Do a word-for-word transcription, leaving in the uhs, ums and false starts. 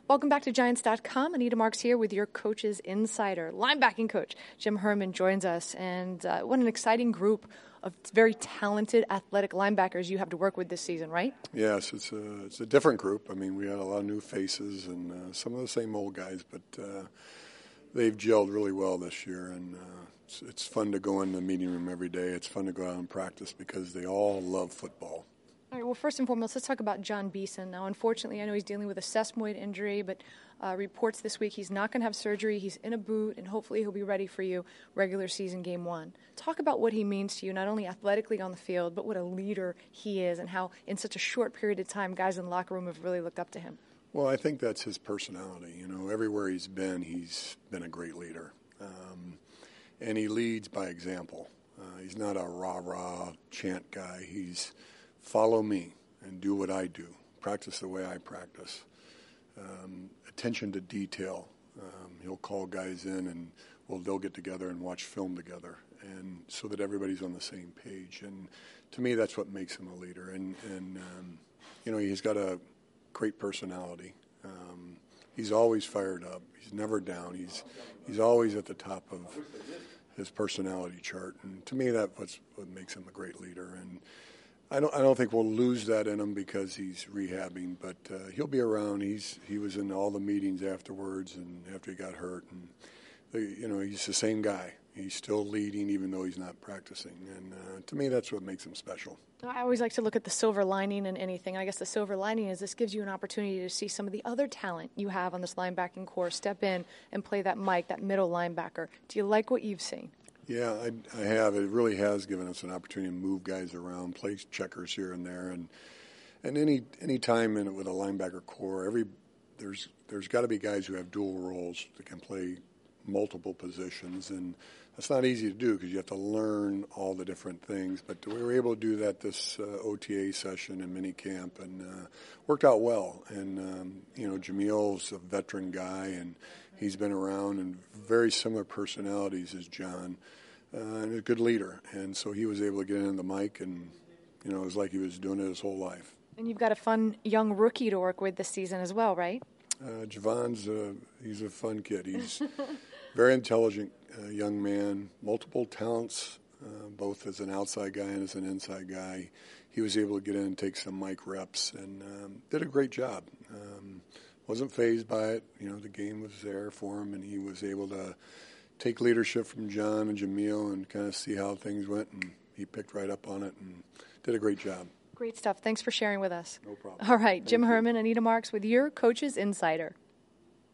Welcome back to Giants dot com. Anita Marks here with your Coach's Insider. Linebacking coach Jim Herman joins us, and uh, what an exciting group of very talented athletic linebackers you have to work with this season, right? Yes, it's a, it's a different group. I mean, we had a lot of new faces and uh, some of the same old guys, but uh, they've gelled really well this year, and uh, it's, it's fun to go in the meeting room every day. It's fun to go out and practice because they all love football. All right, well, first and foremost, let's talk about John Beeson. Now, unfortunately, I know he's dealing with a sesamoid injury, but uh, reports this week he's not going to have surgery. He's in a boot, and hopefully he'll be ready for you regular season game one. Talk about what he means to you, not only athletically on the field, but what a leader he is and how in such a short period of time guys in the locker room have really looked up to him. Well, I think that's his personality. You know, everywhere he's been, he's been a great leader. Um, and he leads by example. Uh, he's not a rah-rah chant guy. He's follow me and do what I do. Practice the way I practice. Um, attention to detail. Um, he'll call guys in and well, they'll get together and watch film together, and so that everybody's on the same page. And to me, that's what makes him a leader. And, and um, you know, he's got a great personality. Um, he's always fired up. He's never down. He's he's always at the top of his personality chart. And to me, that's what makes him a great leader. And I don't. I don't think we'll lose that in him because he's rehabbing, but uh, he'll be around. He's he was in all the meetings afterwards and after he got hurt, and the, you know he's the same guy. He's still leading even though he's not practicing, and uh, to me that's what makes him special. I always like to look at the silver lining in anything. I guess the silver lining is this gives you an opportunity to see some of the other talent you have on this linebacking core step in and play that Mike, that middle linebacker. Do you like what you've seen? Yeah, I, I have. It really has given us an opportunity to move guys around, play checkers here and there, and and any any time in it with a linebacker core, every there's there's got to be guys who have dual roles that can play multiple positions, and that's not easy to do because you have to learn all the different things. But we were able to do that this uh, O T A session and mini camp, and uh, worked out well. And um, you know, Jamil's a veteran guy, and he's been around, and very similar personalities as John, uh, and a good leader. And so he was able to get in the mic, and you know, it was like he was doing it his whole life. And you've got a fun young rookie to work with this season as well, right? Uh, Javon's uh, he's a fun kid. He's very intelligent uh, young man, multiple talents, uh, both as an outside guy and as an inside guy. He was able to get in and take some mic reps, and um, did a great job. Um, wasn't fazed by it. You know, the game was there for him, and he was able to take leadership from John and Jamil and kind of see how things went, and he picked right up on it and did a great job. Great stuff. Thanks for sharing with us. No problem. All right, Thank Jim you. Herman, Anita Marks with your Coach's Insider.